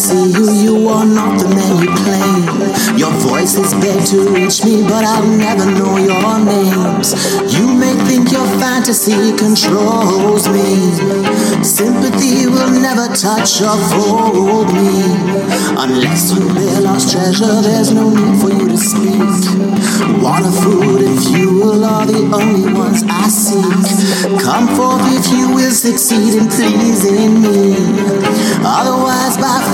see who you are, not the man you claim. Your voice is beg to reach me, but I'll never know your names. You may think your fantasy controls me. Sympathy will never touch or fold me. Unless you bear lost treasure, there's no need for you to speak. Water, food, and fuel are the only ones I seek. Come forth if you will succeed in pleasing me. Otherwise, by